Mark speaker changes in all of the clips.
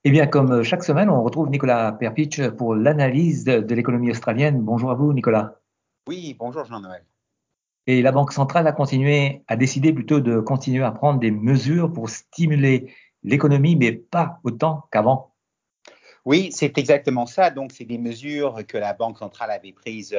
Speaker 1: Eh bien, comme chaque semaine, on retrouve Nicolas Perpich pour l'analyse de l'économie australienne. Bonjour à vous, Nicolas.
Speaker 2: Oui, bonjour Jean-Noël.
Speaker 1: Et la Banque centrale a décidé plutôt de continuer à prendre des mesures pour stimuler l'économie, mais pas autant qu'avant.
Speaker 2: Oui, c'est exactement ça. Donc, c'est des mesures que la Banque centrale avait prises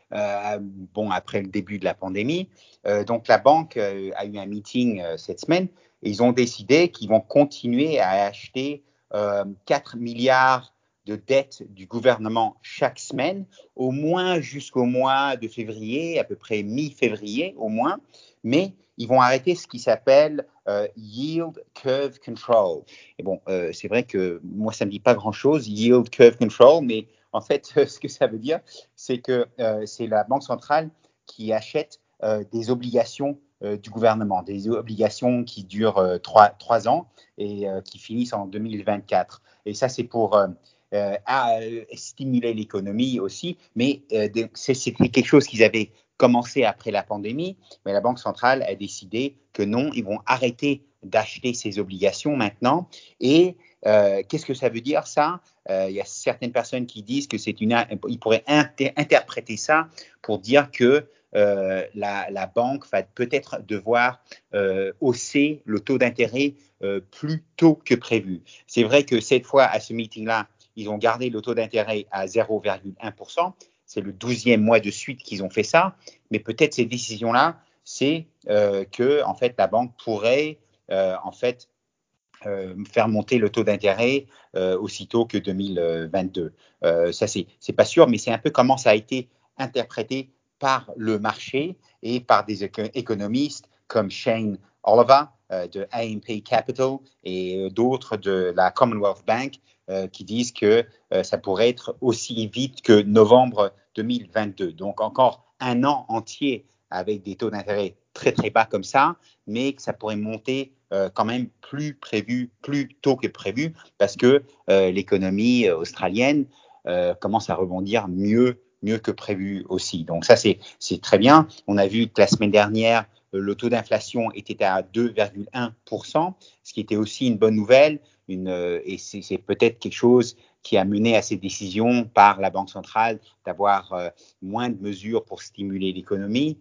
Speaker 2: après le début de la pandémie. Donc, la banque a eu un meeting cette semaine et ils ont décidé qu'ils vont continuer à acheter 4 milliards de dettes du gouvernement chaque semaine, au moins jusqu'au mois de février, à peu près mi-février au moins. Mais ils vont arrêter ce qui s'appelle yield curve control. Et bon, c'est vrai que moi, ça ne me dit pas grand-chose, yield curve control, mais en fait, ce que ça veut dire, c'est que c'est la Banque centrale qui achète des obligations du gouvernement, des obligations qui durent 3 ans et qui finissent en 2024. Et ça, c'est pour stimuler l'économie aussi, mais c'était quelque chose qu'ils avaient commencé après la pandémie, mais la Banque centrale a décidé que non, ils vont arrêter d'acheter ces obligations maintenant. Et qu'est-ce que ça veut dire ça? Il y a certaines personnes qui disent que ils pourraient interpréter ça pour dire que la banque va peut-être devoir hausser le taux d'intérêt plus tôt que prévu. C'est vrai que cette fois, à ce meeting-là, ils ont gardé le taux d'intérêt à 0,1%. C'est le 12e mois de suite qu'ils ont fait ça. Mais peut-être ces décisions-là, c'est que en fait, la banque pourrait en fait faire monter le taux d'intérêt aussitôt que 2022. Ça, c'est pas sûr, mais c'est un peu comment ça a été interprété par le marché et par des économistes comme Shane Oliver de AMP Capital et d'autres de la Commonwealth Bank qui disent que ça pourrait être aussi vite que novembre 2022. Donc encore un an entier avec des taux d'intérêt très très bas comme ça, mais que ça pourrait monter quand même plus tôt que prévu parce que l'économie australienne commence à rebondir mieux que prévu aussi. Donc ça, c'est très bien. On a vu que la semaine dernière, le taux d'inflation était à 2,1%, ce qui était aussi une bonne nouvelle. Et c'est peut-être quelque chose qui a mené à ces décisions par la Banque centrale d'avoir moins de mesures pour stimuler l'économie.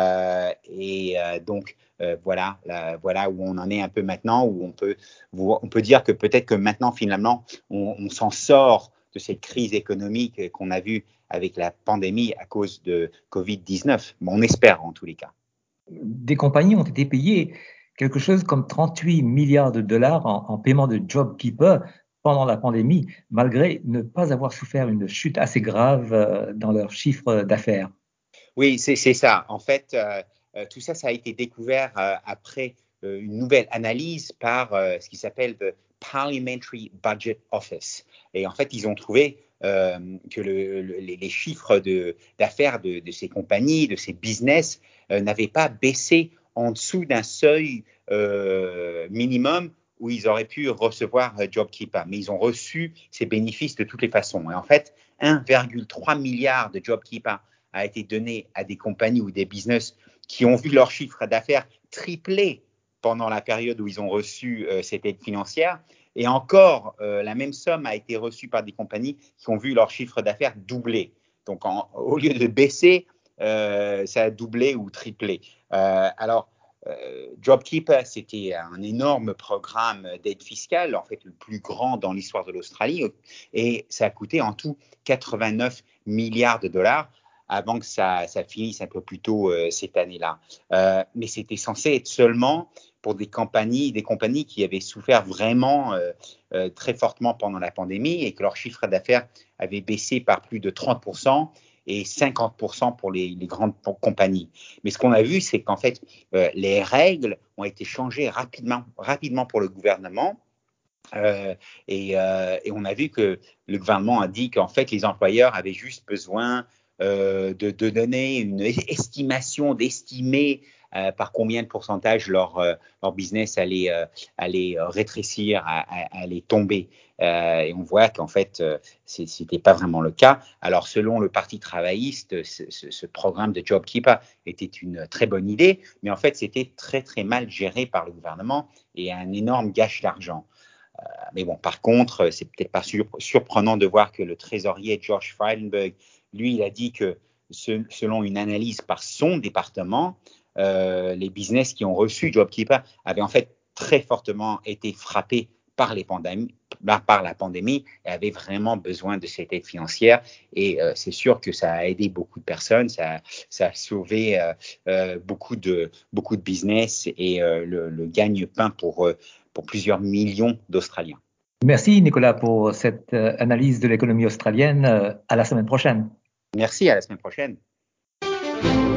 Speaker 2: Donc, voilà où on en est un peu maintenant, où on peut dire que peut-être que maintenant, finalement, on s'en sort de cette crise économique qu'on a vue avec la pandémie à cause de Covid-19. Bon, on espère en tous les cas.
Speaker 1: Des compagnies ont été payées quelque chose comme 38 milliards de dollars en paiement de JobKeeper pendant la pandémie, malgré ne pas avoir souffert une chute assez grave dans leur chiffre d'affaires.
Speaker 2: Oui, c'est ça. En fait, tout ça, ça a été découvert après une nouvelle analyse par ce qui s'appelle le Parliamentary Budget Office. Et en fait, ils ont trouvé que les chiffres d'affaires de ces compagnies, de ces business, n'avaient pas baissé en dessous d'un seuil minimum où ils auraient pu recevoir JobKeeper. Mais ils ont reçu ces bénéfices de toutes les façons. Et en fait, 1,3 milliard de JobKeeper a été donné à des compagnies ou des business qui ont vu leur chiffre d'affaires tripler pendant la période où ils ont reçu cette aide financière. Et encore, la même somme a été reçue par des compagnies qui ont vu leur chiffre d'affaires doubler. Donc, au lieu de baisser, ça a doublé ou triplé. JobKeeper, c'était un énorme programme d'aide fiscale, en fait le plus grand dans l'histoire de l'Australie, et ça a coûté en tout 89 milliards de dollars avant que ça finisse un peu plus tôt cette année-là. Mais c'était censé être seulement pour des compagnies qui avaient souffert vraiment très fortement pendant la pandémie et que leur chiffre d'affaires avait baissé par plus de 30% et 50% pour les grandes compagnies. Mais ce qu'on a vu, c'est qu'en fait, les règles ont été changées rapidement pour le gouvernement. Et on a vu que le gouvernement a dit qu'en fait, les employeurs avaient juste besoin de donner une estimation, d'estimer par combien de pourcentage leur business allait rétrécir, allait tomber. Et on voit qu'en fait, ce n'était pas vraiment le cas. Alors, selon le Parti travailliste, ce programme de JobKeeper était une très bonne idée, mais en fait, c'était très, très mal géré par le gouvernement et un énorme gâche d'argent. Mais bon, par contre, c'est peut-être pas surprenant de voir que le trésorier George Frydenberg, lui, il a dit que selon une analyse par son département, les business qui ont reçu JobKeeper avaient en fait très fortement été frappés par la pandémie et avaient vraiment besoin de cette aide financière. Et c'est sûr que ça a aidé beaucoup de personnes, ça a sauvé beaucoup de business et le gagne-pain pour plusieurs millions d'Australiens.
Speaker 1: Merci Nicolas pour cette analyse de l'économie australienne. À la semaine prochaine.
Speaker 2: Merci, à la semaine prochaine.